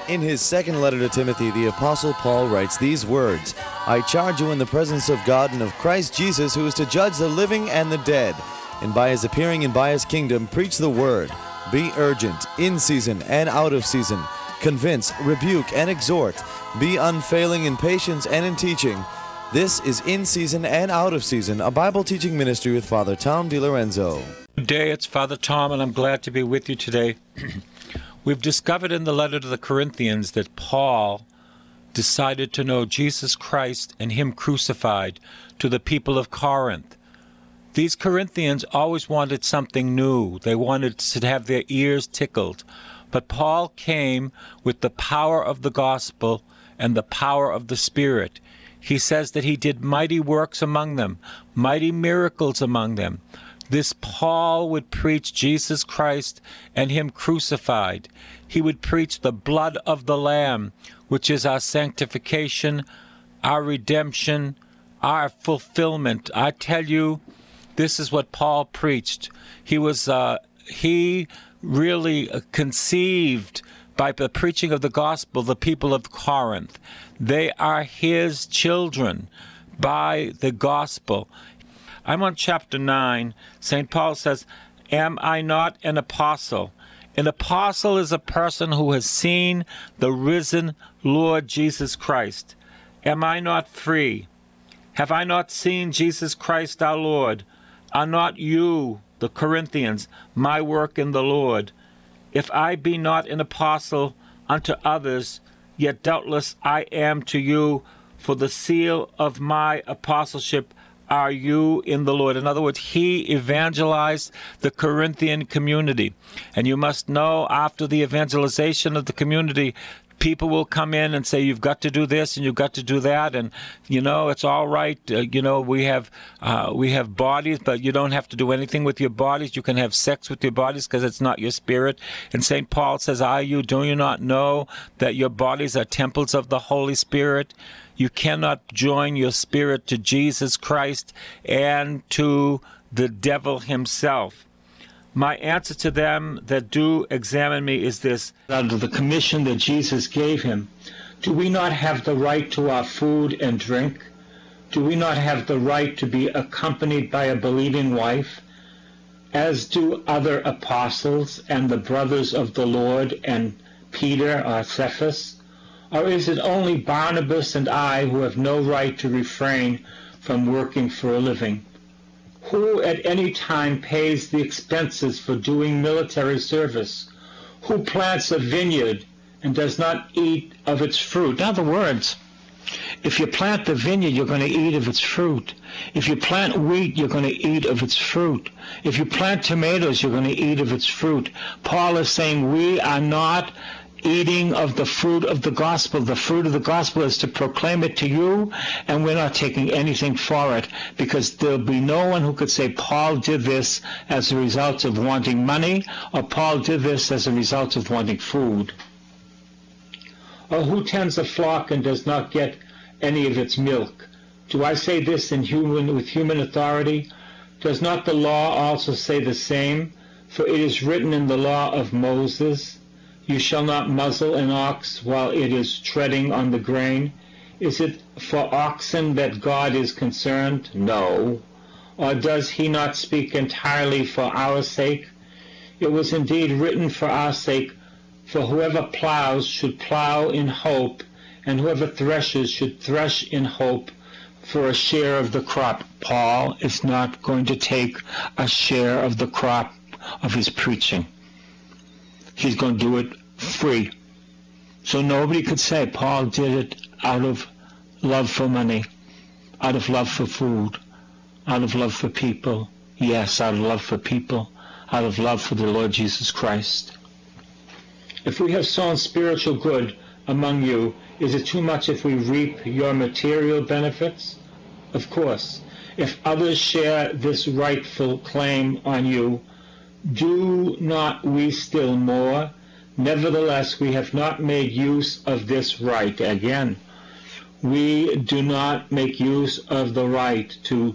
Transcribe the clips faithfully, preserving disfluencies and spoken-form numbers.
In his second letter to Timothy, the Apostle Paul writes these words, I charge you in the presence of God and of Christ Jesus, who is to judge the living and the dead, and by his appearing and by his kingdom, preach the word. Be urgent, in season and out of season. Convince, rebuke, and exhort. Be unfailing in patience and in teaching. This is In Season and Out of Season, a Bible teaching ministry with Father Tom DiLorenzo. Good day, it's Father Tom, and I'm glad to be with you today. We've discovered in the letter to the Corinthians that Paul decided to know Jesus Christ and Him crucified to the people of Corinth. These Corinthians always wanted something new. They wanted to have their ears tickled. But Paul came with the power of the gospel and the power of the Spirit. He says that he did mighty works among them, mighty miracles among them. This Paul would preach Jesus Christ and Him crucified. He would preach the blood of the Lamb, which is our sanctification, our redemption, our fulfillment. I tell you, this is what Paul preached. He was, uh, he really conceived by the preaching of the gospel the people of Corinth. They are his children by the gospel. I'm on chapter nine. Saint Paul says, Am I not an apostle? An apostle is a person who has seen the risen Lord Jesus Christ. Am I not free? Have I not seen Jesus Christ our Lord? Are not you, the Corinthians, my work in the Lord? If I be not an apostle unto others, yet doubtless I am to you, for the seal of my apostleship are you in the Lord. In other words, he evangelized the Corinthian community. And you must know, after the evangelization of the community, people will come in and say, you've got to do this and you've got to do that, and, you know, it's all right. Uh, you know, we have uh, we have bodies, but you don't have to do anything with your bodies. You can have sex with your bodies because it's not your spirit. And Saint Paul says, are you, do you not know that your bodies are temples of the Holy Spirit? You cannot join your spirit to Jesus Christ and to the devil himself. My answer to them that do examine me is this. Out of the commission that Jesus gave him, do we not have the right to our food and drink? Do we not have the right to be accompanied by a believing wife, as do other apostles and the brothers of the Lord and Peter or Cephas? Or is it only Barnabas and I who have no right to refrain from working for a living? Who at any time pays the expenses for doing military service? Who plants a vineyard and does not eat of its fruit? In other words, if you plant the vineyard, you're going to eat of its fruit. If you plant wheat, you're going to eat of its fruit. If you plant tomatoes, you're going to eat of its fruit. Paul is saying we are not eating of the fruit of the gospel. The fruit of the gospel is to proclaim it to you, and we're not taking anything for it, because there'll be no one who could say Paul did this as a result of wanting money, or Paul did this as a result of wanting food. Or who tends a flock and does not get any of its milk? Do I say this in human with human authority? Does not the law also say the same? For it is written in the law of Moses, you shall not muzzle an ox while it is treading on the grain. Is it for oxen that God is concerned? No. Or does he not speak entirely for our sake? It was indeed written for our sake, for whoever plows should plow in hope, and whoever threshes should thresh in hope for a share of the crop. Paul is not going to take a share of the crop of his preaching. He's going to do it free. So nobody could say Paul did it out of love for money, out of love for food, out of love for people. Yes, out of love for people, out of love for the Lord Jesus Christ. If we have sown spiritual good among you, is it too much if we reap your material benefits? Of course. If others share this rightful claim on you, do not we still more? Nevertheless, we have not made use of this right. Again, we do not make use of the right to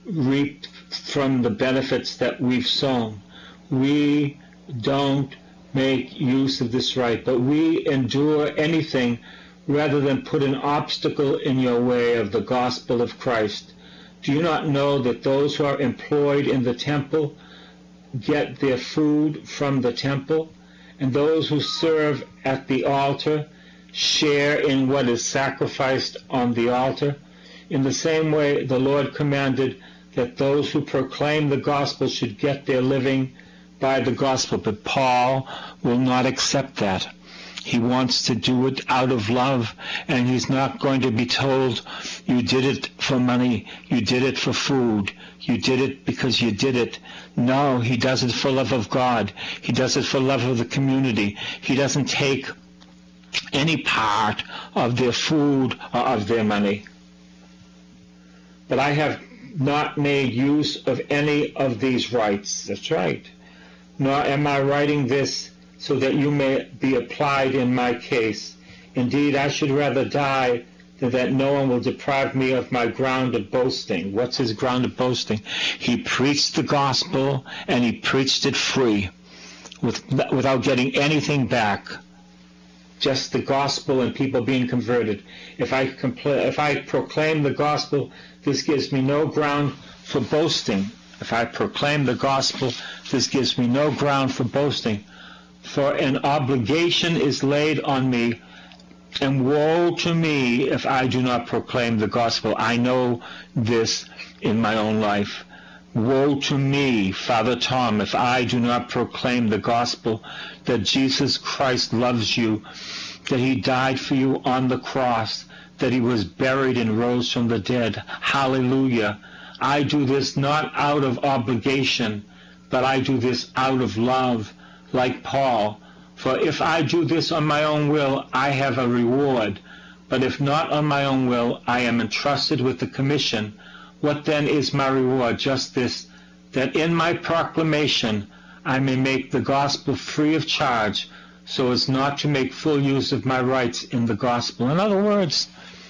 reap from the benefits that we've sown. We don't make use of this right, but we endure anything rather than put an obstacle in your way of the gospel of Christ. Do you not know that those who are employed in the temple get their food from the temple, and those who serve at the altar share in what is sacrificed on the altar? In the same way, the Lord commanded that those who proclaim the gospel should get their living by the gospel, but Paul will not accept that. He wants to do it out of love, and he's not going to be told, you did it for money, you did it for food, you did it because you did it. No, he does it for love of God. He does it for love of the community. He doesn't take any part of their food or of their money. But I have not made use of any of these rights. That's right. Nor am I writing this so that you may be applied in my case. Indeed, I should rather die than that no one will deprive me of my ground of boasting. What's his ground of boasting? He preached the gospel, and he preached it free, with, without getting anything back. Just the gospel and people being converted. If I, compl- if I proclaim the gospel, this gives me no ground for boasting. If I proclaim the gospel, this gives me no ground for boasting. For an obligation is laid on me, and woe to me if I do not proclaim the gospel. I know this in my own life. Woe to me, Father Tom, if I do not proclaim the gospel, that Jesus Christ loves you, that he died for you on the cross, that he was buried and rose from the dead. Hallelujah. I do this not out of obligation, but I do this out of love, like Paul. For if I do this on my own will, I have a reward. But if not on my own will, I am entrusted with the commission. What then is my reward? Just this, that in my proclamation I may make the gospel free of charge, so as not to make full use of my rights in the gospel. In other words,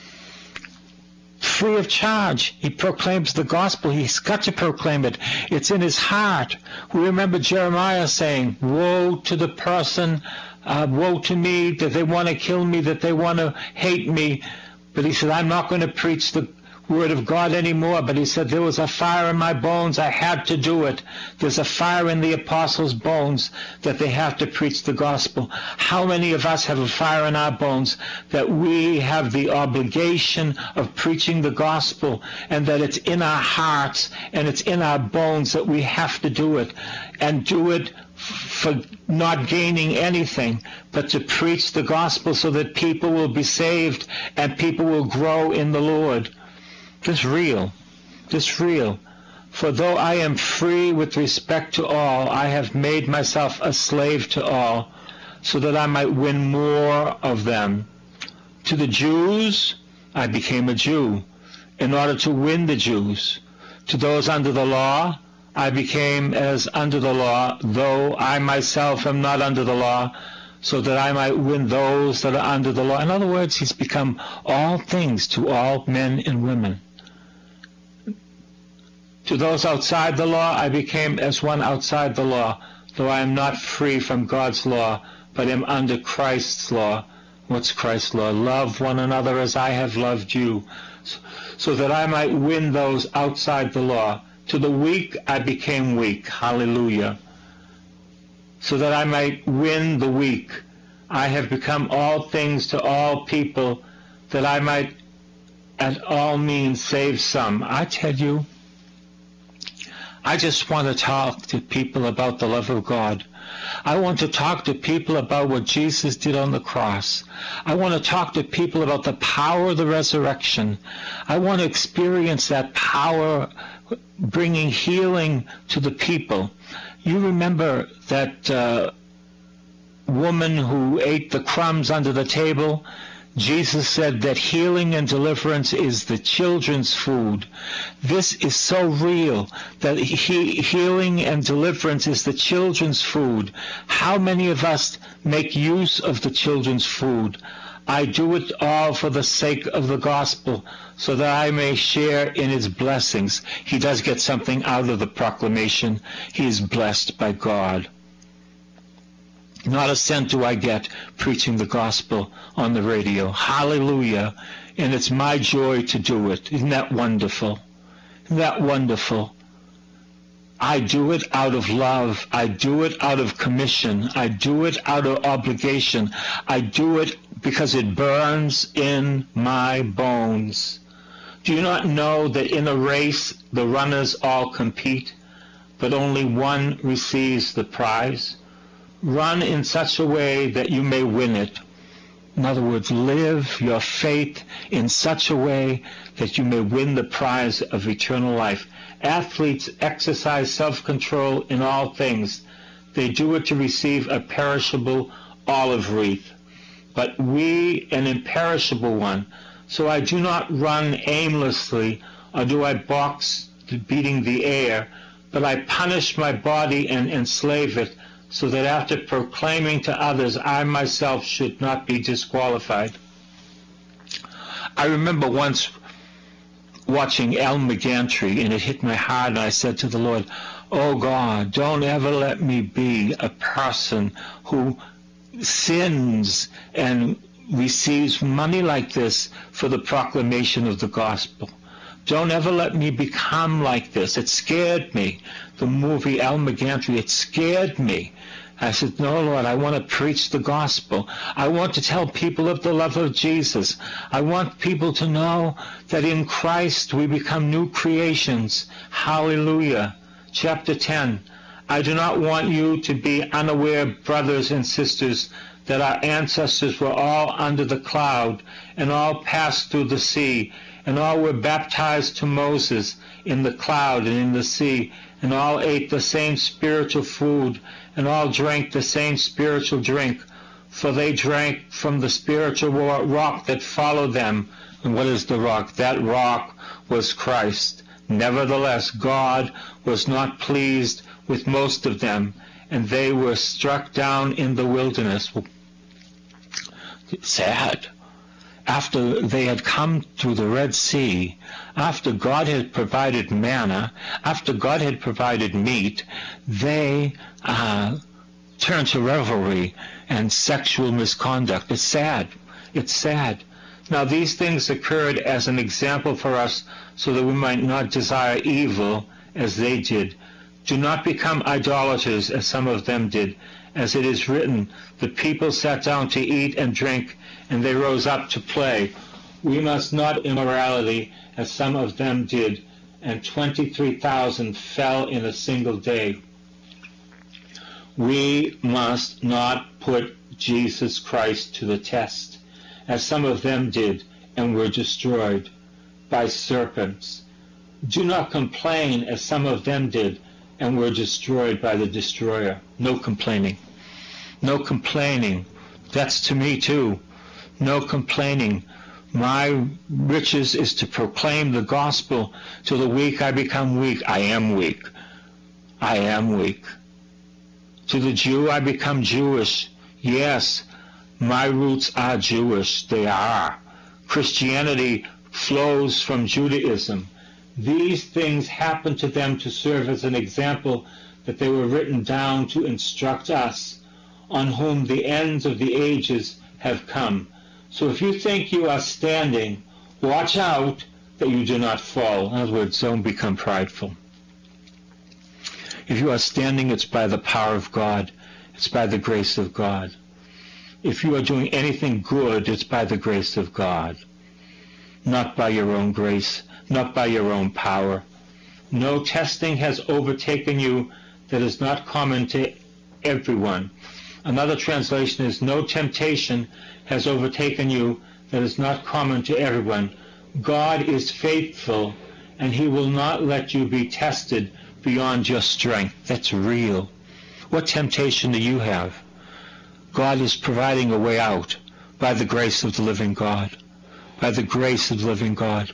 free of charge. He proclaims the gospel. He's got to proclaim it. It's in his heart. We remember Jeremiah saying, woe to the person, uh, woe to me, that they want to kill me, that they want to hate me. But he said, I'm not going to preach the word of God anymore. But he said, there was a fire in my bones. I had to do it. There's a fire in the apostles' bones that they have to preach the gospel. How many of us have a fire in our bones that we have the obligation of preaching the gospel, and that it's in our hearts and it's in our bones that we have to do it, and do it for not gaining anything, but to preach the gospel so that people will be saved and people will grow in the Lord. This real, this real. For though I am free with respect to all, I have made myself a slave to all, so that I might win more of them. To the Jews, I became a Jew, in order to win the Jews. To those under the law, I became as under the law, though I myself am not under the law, so that I might win those that are under the law. In other words, he's become all things to all men and women. To those outside the law, I became as one outside the law, though I am not free from God's law, but am under Christ's law. What's Christ's law? Love one another as I have loved you, so that I might win those outside the law. To the weak, I became weak. Hallelujah. So that I might win the weak. I have become all things to all people, that I might at all means save some. I tell you, I just want to talk to people about the love of God. I want to talk to people about what Jesus did on the cross. I want to talk to people about the power of the resurrection. I want to experience that power bringing healing to the people. You remember that uh, woman who ate the crumbs under the table? Jesus said that healing and deliverance is the children's food. This is so real, that he, healing and deliverance is the children's food. How many of us make use of the children's food? I do it all for the sake of the gospel, so that I may share in its blessings. He does get something out of the proclamation. He is blessed by God. Not a cent do I get preaching the gospel on the radio. Hallelujah. And it's my joy to do it. Isn't that wonderful? Isn't that wonderful? I do it out of love. I do it out of commission. I do it out of obligation. I do it because it burns in my bones. Do you not know that in a race the runners all compete, but only one receives the prize? Run in such a way that you may win it. In other words, live your faith in such a way that you may win the prize of eternal life. Athletes exercise self-control in all things. They do it to receive a perishable olive wreath, but we an imperishable one. So I do not run aimlessly, or do I box beating the air, but I punish my body and enslave it, so that after proclaiming to others, I myself should not be disqualified. I remember once watching Al McGantry, and it hit my heart, and I said to the Lord, oh God, don't ever let me be a person who sins and receives money like this for the proclamation of the gospel. Don't ever let me become like this. It scared me. The movie Al McGantry, it scared me. I said, no, Lord, I want to preach the gospel. I want to tell people of the love of Jesus. I want people to know that in Christ we become new creations. Hallelujah. Chapter ten. I do not want you to be unaware, brothers and sisters, that our ancestors were all under the cloud and all passed through the sea, and all were baptized to Moses in the cloud and in the sea, and all ate the same spiritual food, and all drank the same spiritual drink, for they drank from the spiritual rock that followed them. And what is the rock? That rock was Christ. Nevertheless, God was not pleased with most of them, and they were struck down in the wilderness. Sad. After they had come through the Red Sea, after God had provided manna, after God had provided meat, they uh, turned to revelry and sexual misconduct. It's sad. It's sad. Now, these things occurred as an example for us so that we might not desire evil as they did. Do not become idolaters as some of them did. As it is written, the people sat down to eat and drink, and they rose up to play. We must not immorality as some of them did, and twenty-three thousand fell in a single day. We must not put Jesus Christ to the test, as some of them did, and were destroyed by serpents. Do not complain as some of them did, and were destroyed by the destroyer. No complaining. No complaining. That's to me too. No complaining. My riches is to proclaim the gospel. To the weak I become weak. I am weak. I am weak. To the Jew I become Jewish. Yes, my roots are Jewish. They are. Christianity flows from Judaism. These things happened to them to serve as an example, that they were written down to instruct us, on whom the ends of the ages have come. So if you think you are standing, watch out that you do not fall. In other words, don't become prideful. If you are standing, it's by the power of God. It's by the grace of God. If you are doing anything good, it's by the grace of God, not by your own grace, not by your own power. No testing has overtaken you that is not common to everyone. Another translation is, no temptation has overtaken you that is not common to everyone. God is faithful, and he will not let you be tested beyond your strength. That's real. What temptation do you have? God is providing a way out by the grace of the living God. By the grace of the living God.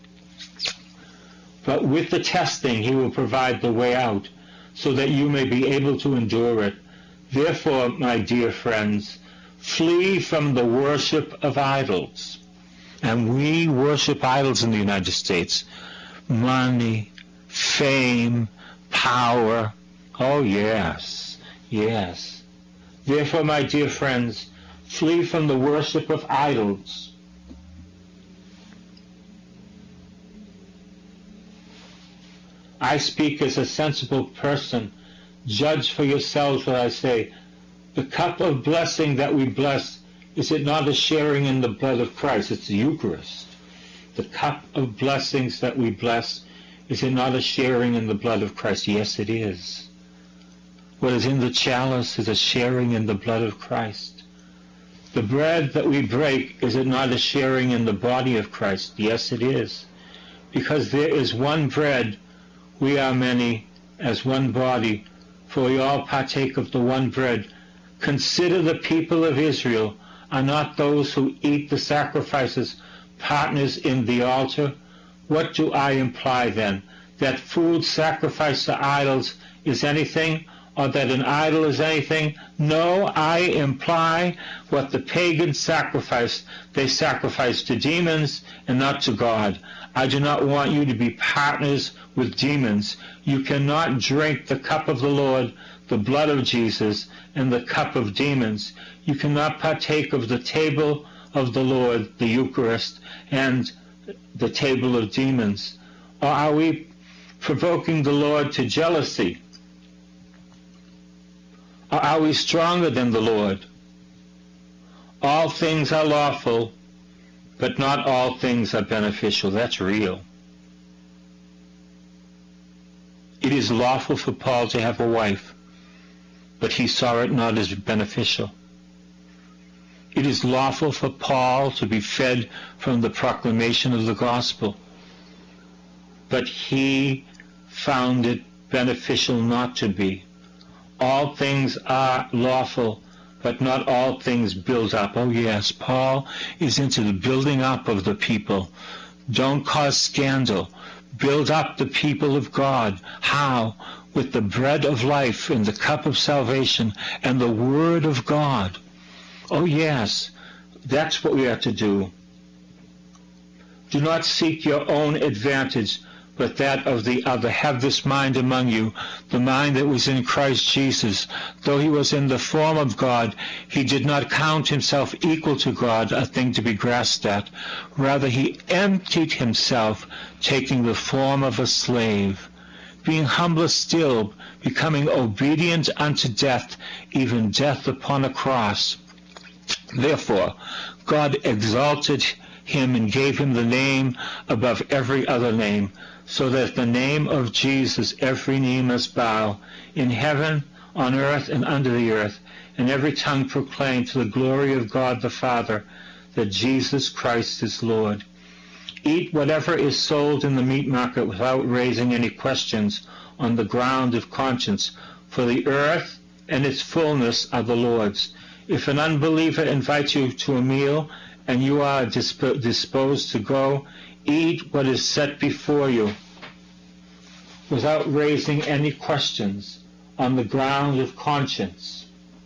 But with the testing, he will provide the way out, so that you may be able to endure it. Therefore, my dear friends, flee from the worship of idols. And we worship idols in the United States. Money, fame, power. Oh, yes, yes. Therefore, my dear friends, flee from the worship of idols. I speak as a sensible person. Judge for yourselves what I say. The cup of blessing that we bless, is it not a sharing in the blood of Christ? It's the Eucharist. The cup of blessings that we bless, is it not a sharing in the blood of Christ? Yes, it is. What is in the chalice is a sharing in the blood of Christ. The bread that we break, is it not a sharing in the body of Christ? Yes, it is. Because there is one bread, we are many, as one body, for we all partake of the one bread. Consider the people of Israel. Are not those who eat the sacrifices partners in the altar? What do I imply then? That food sacrificed to idols is anything, or that an idol is anything? No, I imply what the pagans sacrificed. They sacrificed to demons and not to God. I do not want you to be partners with demons. You cannot drink the cup of the Lord, the blood of Jesus, and the cup of demons. You cannot partake of the table of the Lord, the Eucharist, and the table of demons. Or are we provoking the Lord to jealousy? Or are we stronger than the Lord? All things are lawful, but not all things are beneficial. That's real. It is lawful for Paul to have a wife, but he saw it not as beneficial. It is lawful for Paul to be fed from the proclamation of the gospel, but he found it beneficial not to be. All things are lawful, but not all things build up. Oh yes, Paul is into the building up of the people. Don't cause scandal. Build up the people of God. How? With the bread of life and the cup of salvation and the word of God. Oh yes, that's what we are to do. Do not seek your own advantage, but that of the other. Have this mind among you, the mind that was in Christ Jesus. Though he was in the form of God, he did not count himself equal to God, a thing to be grasped at. Rather, he emptied himself, taking the form of a slave, being humble still, becoming obedient unto death, even death upon a cross. Therefore, God exalted him and gave him the name above every other name, so that the name of Jesus every knee must bow, in heaven, on earth, and under the earth, and every tongue proclaim to the glory of God the Father that Jesus Christ is Lord. Eat whatever is sold in the meat market without raising any questions on the ground of conscience, for the earth and its fullness are the Lord's. If an unbeliever invites you to a meal and you are disp- disposed to go, eat what is set before you without raising any questions on the ground of conscience.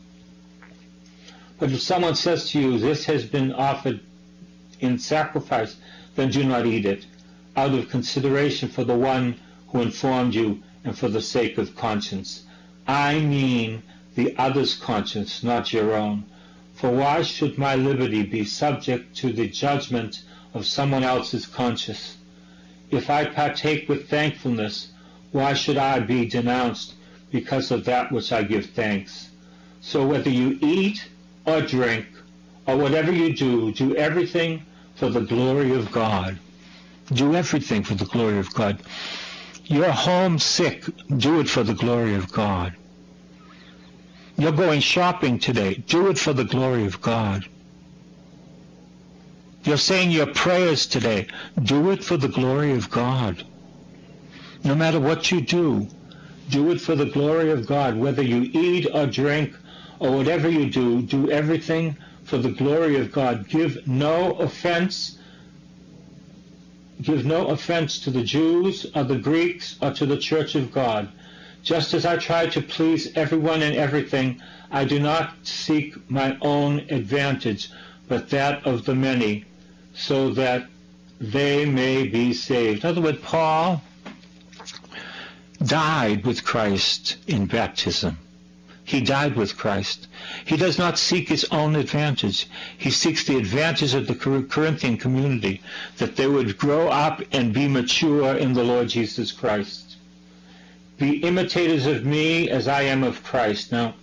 But if someone says to you, this has been offered in sacrifice, then do not eat it, out of consideration for the one who informed you and for the sake of conscience. I mean the other's conscience, not your own. For why should my liberty be subject to the judgment of someone else's conscience? If I partake with thankfulness, why should I be denounced because of that which I give thanks? So whether you eat or drink, or whatever you do, do everything for the glory of God. Do everything for the glory of God. You're homesick, do it for the glory of God. You're going shopping today, do it for the glory of God. You're saying your prayers today, do it for the glory of God. No matter what you do, do it for the glory of God. Whether you eat or drink or whatever you do, do everything for the glory of God. Give no offense. Give no offense to the Jews or the Greeks or to the church of God. Just as I try to please everyone and everything, I do not seek my own advantage, but that of the many, so that they may be saved. In other words, Paul died with Christ in baptism. He died with Christ. He does not seek his own advantage. He seeks the advantage of the Corinthian community, that they would grow up and be mature in the Lord Jesus Christ. Be imitators of me as I am of Christ. Now,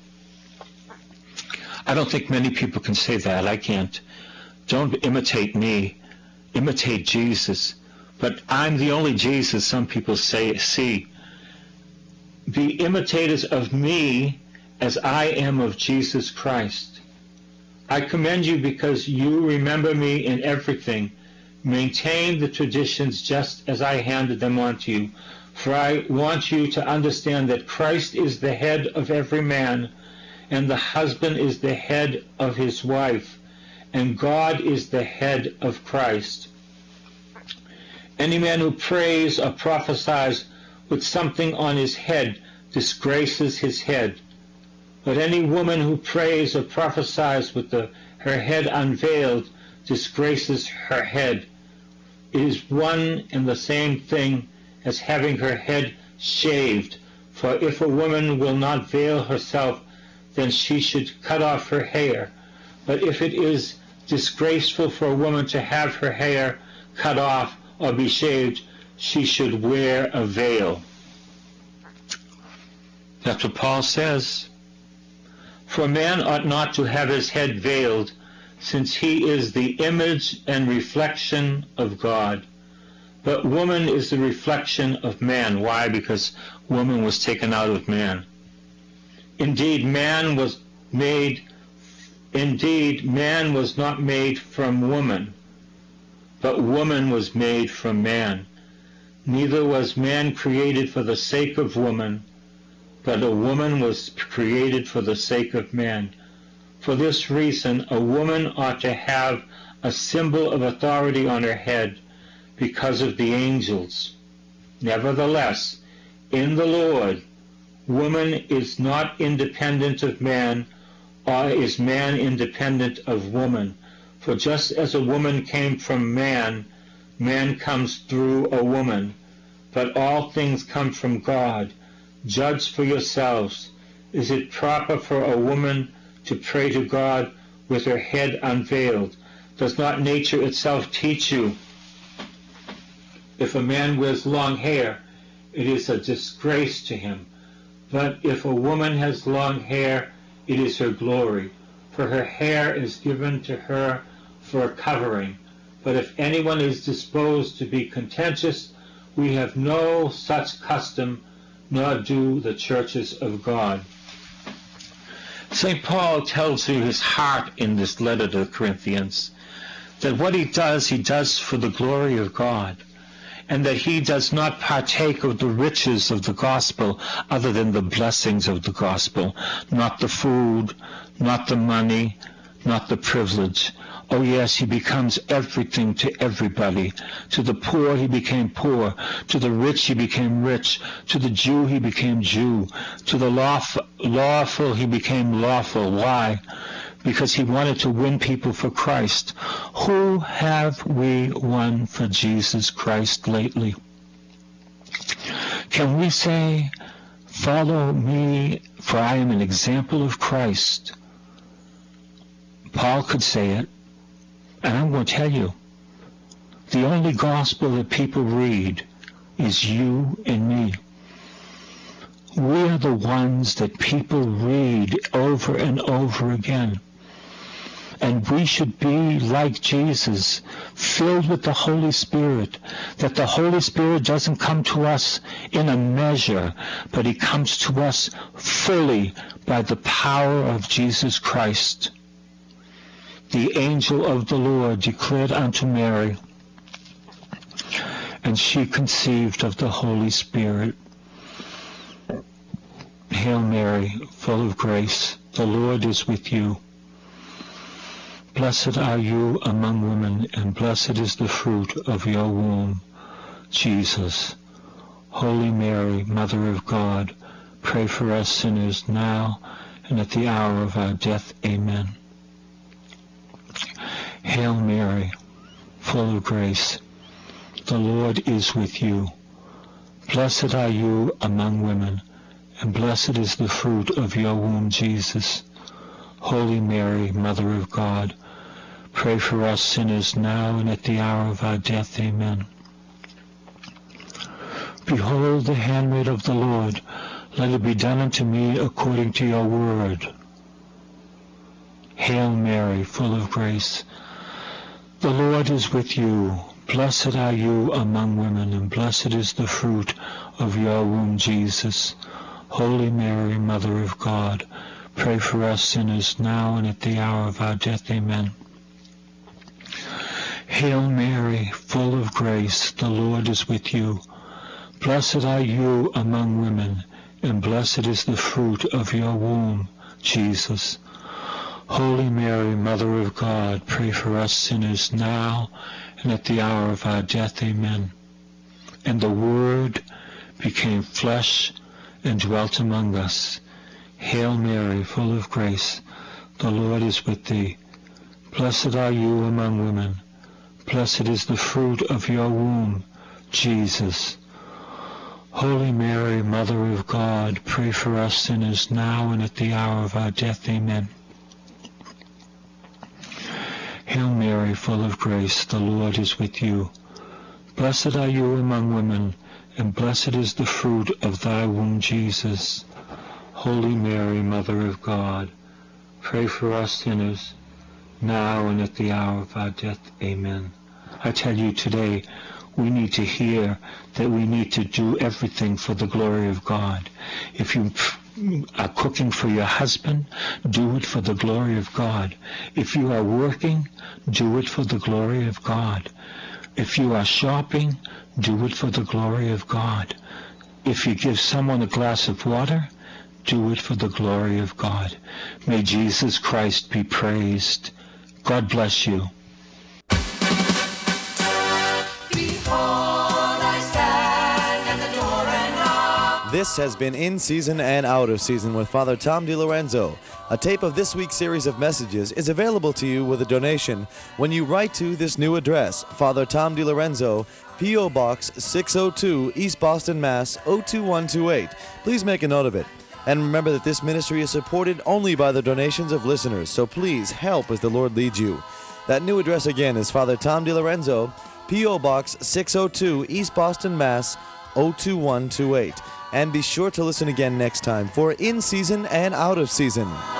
I don't think many people can say that. I can't. Don't imitate me. Imitate Jesus. But I'm the only Jesus some people say, see. Be imitators of me as I am of Jesus Christ. I commend you because you remember me in everything. Maintain the traditions just as I handed them on to you. For I want you to understand that Christ is the head of every man, and the husband is the head of his wife, and God is the head of Christ. Any man who prays or prophesies with something on his head disgraces his head. But any woman who prays or prophesies with the, her head unveiled disgraces her head. It is one and the same thing as having her head shaved. For if a woman will not veil herself, then she should cut off her hair. But if it is disgraceful for a woman to have her hair cut off or be shaved, she should wear a veil. That's what Paul says. For a man ought not to have his head veiled, since he is the image and reflection of God. But woman is the reflection of man. Why? Because woman was taken out of man. Indeed, man was made, indeed, man was not made from woman, but woman was made from man. Neither was man created for the sake of woman, but a woman was created for the sake of man. For this reason, a woman ought to have a symbol of authority on her head because of the angels. Nevertheless, in the Lord, woman is not independent of man, or is man independent of woman. For just as a woman came from man, man comes through a woman. But all things come from God. Judge for yourselves. Is it proper for a woman to pray to God with her head unveiled? Does not nature itself teach you? If a man wears long hair, it is a disgrace to him. But if a woman has long hair, it is her glory, for her hair is given to her for a covering. But if anyone is disposed to be contentious, we have no such custom, nor do the churches of God. Saint Paul tells you his heart in this letter to the Corinthians, that what he does, he does for the glory of God, and that he does not partake of the riches of the gospel other than the blessings of the gospel, not the food, not the money, not the privilege. Oh yes, he becomes everything to everybody. To the poor he became poor. To the rich he became rich. To the Jew he became Jew. To the lawful, lawful he became lawful. Why? Because he wanted to win people for Christ. Who have we won for Jesus Christ lately? Can we say, follow me, for I am an example of Christ? Paul could say it. And I'm going to tell you, the only gospel that people read is you and me. We are the ones that people read over and over again. And we should be like Jesus, filled with the Holy Spirit, that the Holy Spirit doesn't come to us in a measure, but he comes to us fully by the power of Jesus Christ. The angel of the Lord declared unto Mary, and she conceived of the Holy Spirit. Hail Mary, full of grace, the Lord is with you. Blessed are you among women, and blessed is the fruit of your womb, Jesus. Holy Mary, Mother of God, pray for us sinners now and at the hour of our death. Amen. Hail Mary, full of grace, the Lord is with you. Blessed are you among women, and blessed is the fruit of your womb, Jesus. Holy Mary, Mother of God, pray for us sinners now and at the hour of our death. Amen. Behold the handmaid of the Lord. Let it be done unto me according to your word. Hail Mary, full of grace, the Lord is with you. Blessed are you among women, and blessed is the fruit of your womb, Jesus. Holy Mary, Mother of God, pray for us sinners now and at the hour of our death. Amen. Hail Mary, full of grace, the Lord is with you. Blessed are you among women, and blessed is the fruit of your womb, Jesus. Holy Mary, Mother of God, pray for us sinners now and at the hour of our death. Amen. And the Word became flesh and dwelt among us. Hail Mary, full of grace, the Lord is with thee. Blessed are you among women. Blessed is the fruit of your womb, Jesus. Holy Mary, Mother of God, pray for us sinners now and at the hour of our death. Amen. Hail Mary, full of grace, the Lord is with you. Blessed are you among women, and blessed is the fruit of thy womb, Jesus. Holy Mary, Mother of God, pray for us sinners, now and at the hour of our death. Amen. I tell you today, we need to hear that we need to do everything for the glory of God. If you are cooking for your husband, do it for the glory of God. If you are working, do it for the glory of God. If you are shopping, do it for the glory of God. If you give someone a glass of water, do it for the glory of God. May Jesus Christ be praised. God bless you. This has been In Season and Out of Season with Father Tom DiLorenzo. A tape of this week's series of messages is available to you with a donation when you write to this new address, Father Tom DiLorenzo, P O. Box six oh two, East Boston, Mass. oh two one two eight. Please make a note of it. And remember that this ministry is supported only by the donations of listeners, so please help as the Lord leads you. That new address again is Father Tom DiLorenzo, P O. Box six oh two, East Boston, Mass. oh two one two eight. And be sure to listen again next time for In Season and Out of Season.